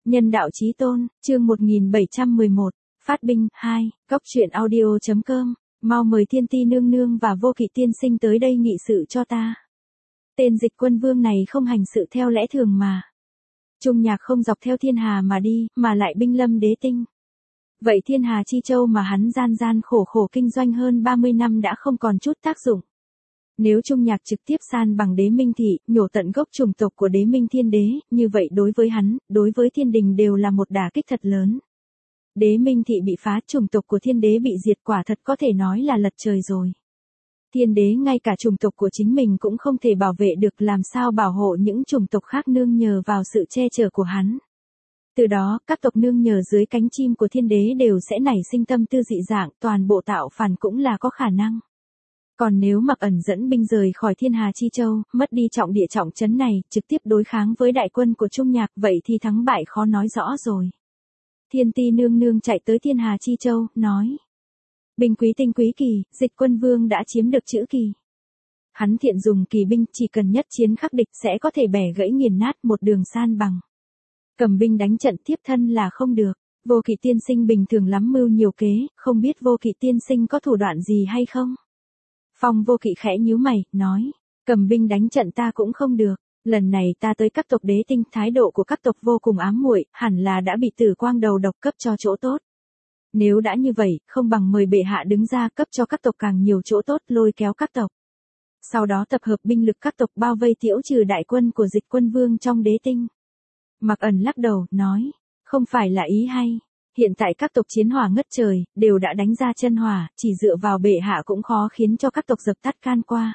Nhân đạo chí tôn, chương 1711, phát binh, 2, cóc truyện audio.com, mau mời Thiên Ti nương nương và Vô Kỵ tiên sinh tới đây nghị sự cho ta. Tên Dịch Quân Vương này không hành sự theo lẽ thường mà. Trung Nhạc không dọc theo thiên hà mà đi, mà lại binh lâm đế tinh. Vậy thiên hà chi châu mà hắn gian gian khổ khổ kinh doanh hơn 30 năm đã không còn chút tác dụng. Nếu Trung Nhạc trực tiếp san bằng đế minh thị, nhổ tận gốc chủng tộc của đế minh thiên đế, như vậy đối với hắn, đối với thiên đình đều là một đả kích thật lớn. Đế minh thị bị phá, chủng tộc của thiên đế bị diệt, quả thật có thể nói là lật trời rồi. Thiên đế ngay cả chủng tộc của chính mình cũng không thể bảo vệ được, làm sao bảo hộ những chủng tộc khác nương nhờ vào sự che chở của hắn. Từ đó, các tộc nương nhờ dưới cánh chim của thiên đế đều sẽ nảy sinh tâm tư dị dạng, toàn bộ tạo phản cũng là có khả năng. Còn nếu Mặc Ẩn dẫn binh rời khỏi thiên hà chi châu, mất đi trọng địa trọng trấn này, trực tiếp đối kháng với đại quân của Trung Nhạc, vậy thì thắng bại khó nói rõ rồi. Thiên Ti nương nương chạy tới thiên hà chi châu, nói. Binh quý tinh quý kỳ, Dịch Quân Vương đã chiếm được chữ kỳ. Hắn thiện dùng kỳ binh, chỉ cần nhất chiến khắc địch sẽ có thể bẻ gãy nghiền nát một đường san bằng. Cầm binh đánh trận tiếp thân là không được. Vô Kỵ tiên sinh bình thường lắm mưu nhiều kế, không biết Vô Kỵ tiên sinh có thủ đoạn gì hay không? Phong Vô Kỵ khẽ nhíu mày, nói, cầm binh đánh trận ta cũng không được, lần này ta tới các tộc đế tinh, thái độ của các tộc vô cùng ám muội, hẳn là đã bị Tử Quang đầu độc cấp cho chỗ tốt. Nếu đã như vậy, không bằng mời bệ hạ đứng ra cấp cho các tộc càng nhiều chỗ tốt, lôi kéo các tộc. Sau đó tập hợp binh lực các tộc bao vây tiễu trừ đại quân của Dịch Quân Vương trong đế tinh. Mặc Ẩn lắc đầu, nói, không phải là ý hay. Hiện tại các tộc chiến hỏa ngất trời, đều đã đánh ra chân hỏa, chỉ dựa vào bệ hạ cũng khó khiến cho các tộc dập tắt can qua.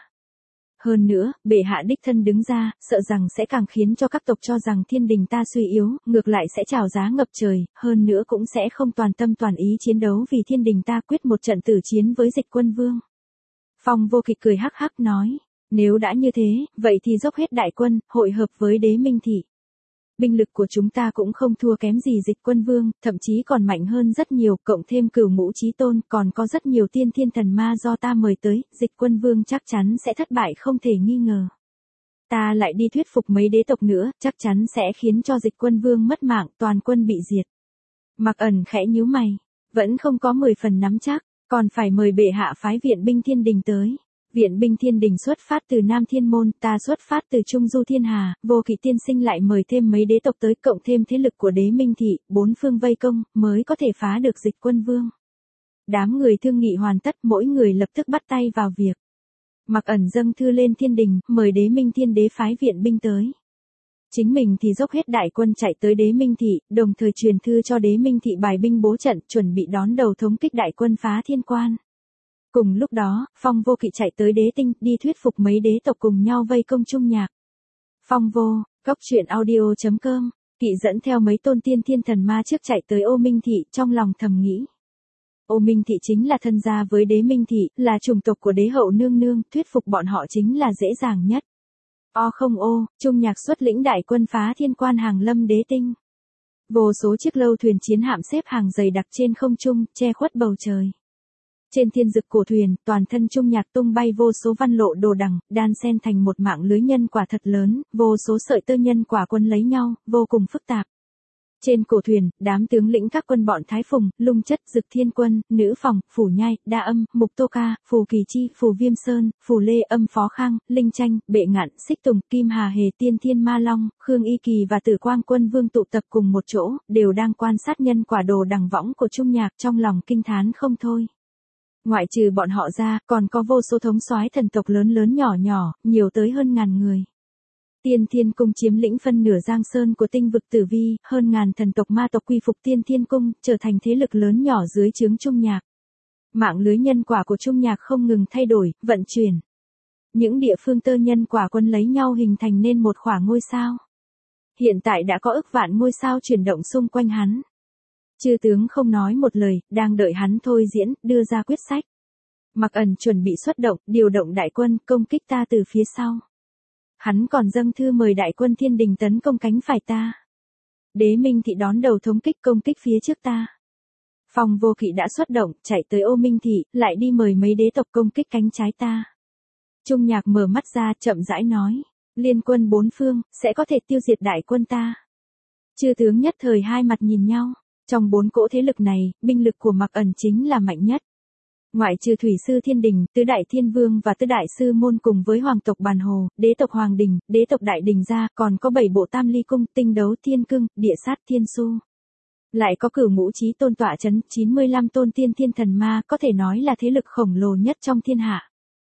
Hơn nữa, bệ hạ đích thân đứng ra, sợ rằng sẽ càng khiến cho các tộc cho rằng thiên đình ta suy yếu, ngược lại sẽ trào giá ngập trời, hơn nữa cũng sẽ không toàn tâm toàn ý chiến đấu vì thiên đình ta quyết một trận tử chiến với Dịch Quân Vương. Phong Vô Kỵ cười hắc hắc nói, nếu đã như thế, vậy thì dốc hết đại quân, hội hợp với đế minh thị. Binh lực của chúng ta cũng không thua kém gì Dịch Quân Vương, thậm chí còn mạnh hơn rất nhiều, cộng thêm Cửu Ngũ Chí Tôn, còn có rất nhiều tiên thiên thần ma do ta mời tới, Dịch Quân Vương chắc chắn sẽ thất bại không thể nghi ngờ. Ta lại đi thuyết phục mấy đế tộc nữa, chắc chắn sẽ khiến cho Dịch Quân Vương mất mạng, toàn quân bị diệt. Mặc Ẩn khẽ nhíu mày, vẫn không có 10 phần nắm chắc, còn phải mời bệ hạ phái viện binh thiên đình tới. Viện binh thiên đình xuất phát từ Nam Thiên Môn, ta xuất phát từ Trung Du Thiên Hà, Vô Kỵ tiên sinh lại mời thêm mấy đế tộc tới, cộng thêm thế lực của đế minh thị, 4 phương vây công, mới có thể phá được Dịch Quân Vương. Đám người thương nghị hoàn tất, mỗi người lập tức bắt tay vào việc. Mặc Ẩn dâng thư lên thiên đình, mời đế minh thiên đế phái viện binh tới. Chính mình thì dốc hết đại quân chạy tới đế minh thị, đồng thời truyền thư cho đế minh thị bài binh bố trận, chuẩn bị đón đầu thống kích đại quân phá thiên quan. Cùng lúc đó, Phong Vô Kỵ chạy tới đế tinh, đi thuyết phục mấy đế tộc cùng nhau vây công Trung Nhạc. Phong Vô, cóc truyện audio.com, Kỵ dẫn theo mấy tôn tiên thiên thần ma trước chạy tới Ô Minh Thị, trong lòng thầm nghĩ. Ô Minh Thị chính là thân gia với đế Minh Thị, là chủng tộc của đế hậu nương nương, thuyết phục bọn họ chính là dễ dàng nhất. Trung Nhạc xuất lĩnh đại quân phá thiên quan hàng lâm đế tinh. Vô số chiếc lâu thuyền chiến hạm xếp hàng dày đặc trên không trung, che khuất bầu trời. Trên thiên dực cổ thuyền, toàn thân Trung Nhạc tung bay vô số văn lộ đồ đằng, đan xen thành một mạng lưới nhân quả thật lớn, vô số sợi tơ nhân quả quấn lấy nhau, vô cùng phức tạp. Trên cổ thuyền, đám tướng lĩnh các quân bọn Thái Phùng, Lung Chất, Dực Thiên Quân, Nữ Phòng, Phủ Nhai, Đa Âm, Mục Tô Ca, Phù Kỳ Chi, Phù Viêm Sơn, Phù Lê Âm Phó Khang, Linh Tranh, Bệ Ngạn, Xích Tùng, Kim Hà Hề, Tiên Thiên Ma Long, Khương Y Kỳ và Tử Quang Quân Vương tụ tập cùng một chỗ, đều đang quan sát nhân quả đồ đằng võng của Trung Nhạc, trong lòng kinh thán không thôi. Ngoại trừ bọn họ ra, còn có vô số thống soái thần tộc lớn lớn nhỏ nhỏ, nhiều tới hơn ngàn người. Tiên Thiên Cung chiếm lĩnh phân nửa Giang Sơn của tinh vực Tử Vi, hơn ngàn thần tộc ma tộc quy phục Tiên Thiên Cung, trở thành thế lực lớn nhỏ dưới trướng Trung Nhạc. Mạng lưới nhân quả của Trung Nhạc không ngừng thay đổi, vận chuyển. Những địa phương tơ nhân quả quân lấy nhau hình thành nên một khỏa ngôi sao. Hiện tại đã có ức vạn ngôi sao chuyển động xung quanh hắn. Chư tướng không nói một lời, đang đợi hắn thôi diễn, đưa ra quyết sách. Mặc Ẩn chuẩn bị xuất động, điều động đại quân, công kích ta từ phía sau. Hắn còn dâng thư mời đại quân thiên đình tấn công cánh phải ta. Đế minh thị đón đầu thống kích công kích phía trước ta. Phong Vô Kỵ đã xuất động, chạy tới Ô Minh thị, lại đi mời mấy đế tộc công kích cánh trái ta. Trung Nhạc mở mắt ra, chậm rãi nói, liên quân 4 phương, sẽ có thể tiêu diệt đại quân ta. Chư tướng nhất thời hai mặt nhìn nhau. Trong 4 cỗ thế lực này, binh lực của Mạc Ẩn chính là mạnh nhất. Ngoại trừ Thủy sư Thiên Đình, Tứ Đại Thiên Vương và Tứ Đại Sư Môn cùng với Hoàng tộc Bàn Hồ, Đế tộc Hoàng Đình, Đế tộc Đại Đình ra, còn có 7 bộ Tam Ly Cung, Tinh Đấu Thiên Cưng, Địa Sát Thiên Su. Lại có Cửu Ngũ Chí Tôn tọa chấn, 95 tôn tiên thiên thần ma, có thể nói là thế lực khổng lồ nhất trong thiên hạ.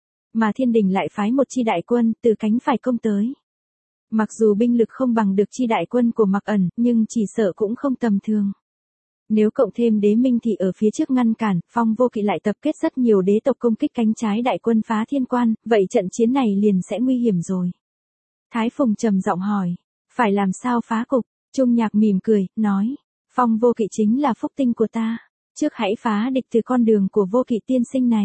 Mà Thiên Đình lại phái một chi đại quân, từ cánh phải công tới. Mặc dù binh lực không bằng được chi đại quân của Mạc Ẩn, nhưng chỉ sợ cũng không tầm thường. Nếu cộng thêm Đế Minh Thị ở phía trước ngăn cản, Phong Vô Kỵ lại tập kết rất nhiều đế tộc công kích cánh trái đại quân phá thiên quan, vậy trận chiến này liền sẽ nguy hiểm rồi. Thái Phùng trầm giọng hỏi, phải làm sao phá cục? Trung Nhạc mỉm cười, nói, Phong Vô Kỵ chính là phúc tinh của ta, trước hãy phá địch từ con đường của Vô Kỵ tiên sinh này.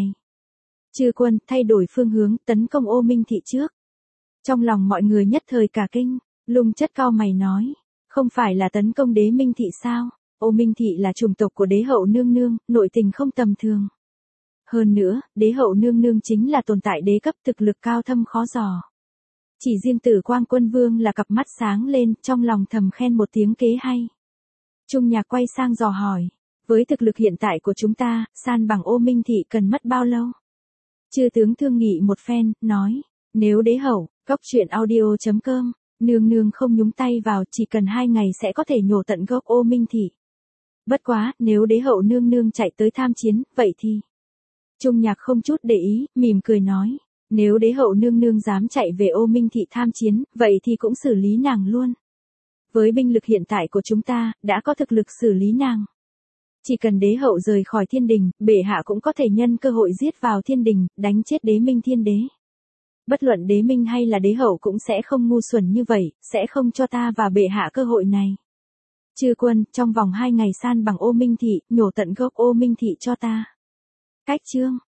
Chư quân thay đổi phương hướng, tấn công Ô Minh Thị trước. Trong lòng mọi người nhất thời cả kinh, Lung Chất cao mày nói, không phải là tấn công Đế Minh Thị sao? Ô Minh Thị là chủng tộc của Đế hậu nương nương, nội tình không tầm thường. Hơn nữa, Đế hậu nương nương chính là tồn tại đế cấp thực lực cao thâm khó dò. Chỉ riêng Tử Quang Quân Vương là cặp mắt sáng lên, trong lòng thầm khen một tiếng kế hay. Trung Nhạc quay sang dò hỏi, với thực lực hiện tại của chúng ta, san bằng Ô Minh Thị cần mất bao lâu? Chư tướng thương nghị một phen, nói, nếu Đế hậu, goctruyện.audio.com, nương nương không nhúng tay vào, chỉ cần 2 ngày sẽ có thể nhổ tận gốc Ô Minh Thị. Bất quá, nếu Đế hậu nương nương chạy tới tham chiến, vậy thì... Trung Nhạc không chút để ý, mỉm cười nói, nếu Đế hậu nương nương dám chạy về Ô Minh Thị tham chiến, vậy thì cũng xử lý nàng luôn. Với binh lực hiện tại của chúng ta, đã có thực lực xử lý nàng. Chỉ cần Đế hậu rời khỏi Thiên Đình, bệ hạ cũng có thể nhân cơ hội giết vào Thiên Đình, đánh chết Đế Minh Thiên Đế. Bất luận Đế Minh hay là Đế hậu cũng sẽ không ngu xuẩn như vậy, sẽ không cho ta và bệ hạ cơ hội này. Chư quân, trong vòng 2 ngày san bằng Ô Minh Thị, nhổ tận gốc Ô Minh Thị cho ta. Cách chương